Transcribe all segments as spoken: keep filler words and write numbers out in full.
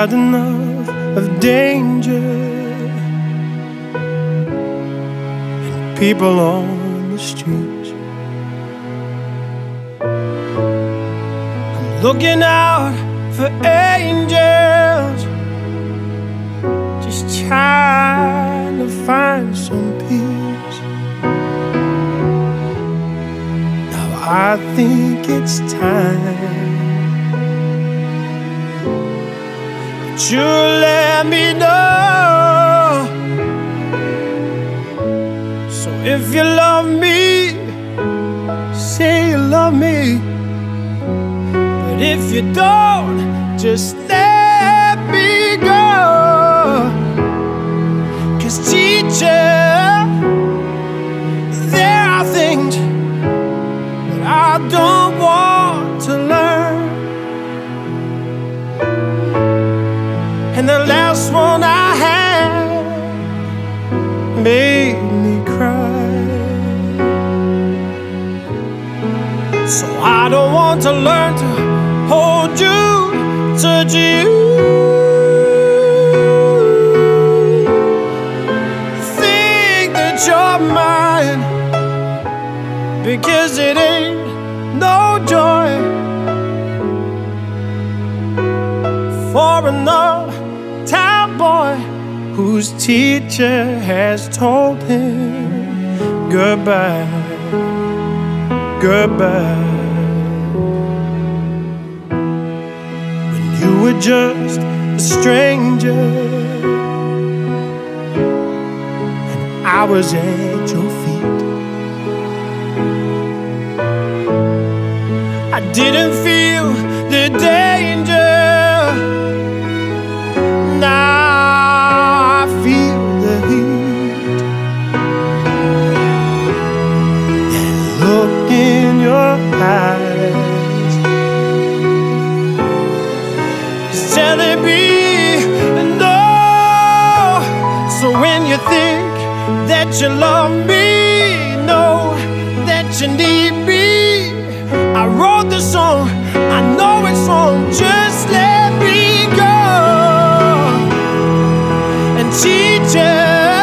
had enough of danger and people on the streets. I'm looking out for angels, just trying to find some peace. Now I think it's time you let me know. So if you love me, say you love me. But if you don't, just let me go. 'Cause teacher, there are things that I don't want to learn. And the last one I had made me cry. So I don't want to learn to hold you, touch you, think that you're mine, because it ain't no joy for another town boy whose teacher has told him goodbye, goodbye. When you were just a stranger and I was at your feet, I didn't feel the danger. Now I feel the heat. That look in your eyes is telling me no. So when you think that you love me, know that you need me. I wrote the song, I know it's wrong, just let me go. Teacher,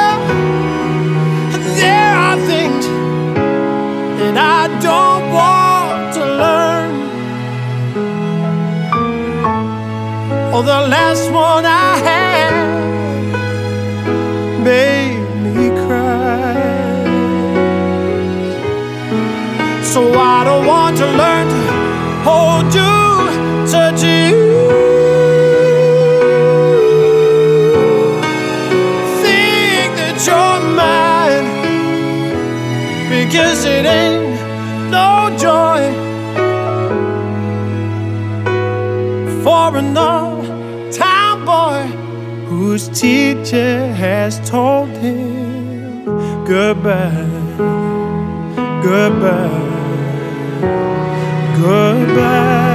there are things that I don't want to learn. Oh, the last one I had made me cry. So I don't want to learn to hold you, touch you, because it ain't no joy for another town boy whose teacher has told him goodbye, goodbye, goodbye.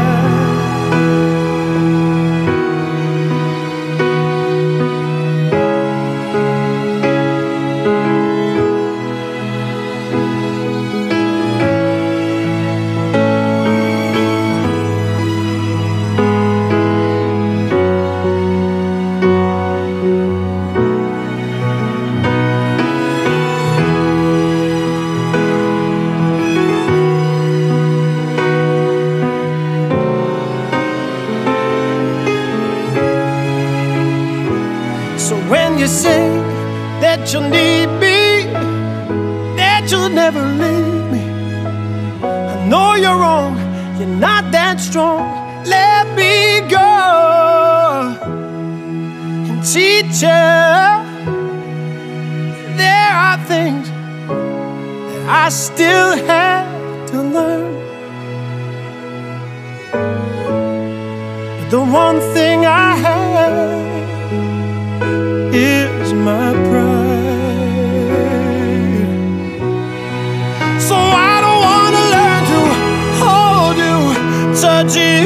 So when you say that you'll need me, that you'll never leave me, I know you're wrong, you're not that strong. Let me go. And teacher, there are things that I still have to learn. But the one thing I have is my pride. So I don't want to learn to hold you, touch you,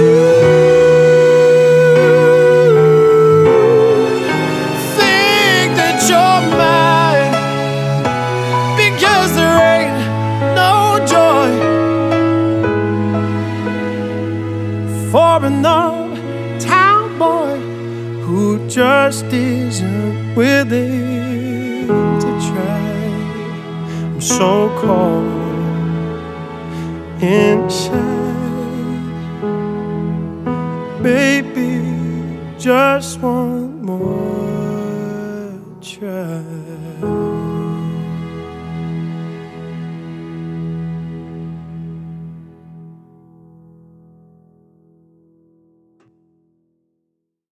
think that you're mine, because there ain't no joy for another town boy just isn't willing to try. I'm so cold inside. Baby, just one more try.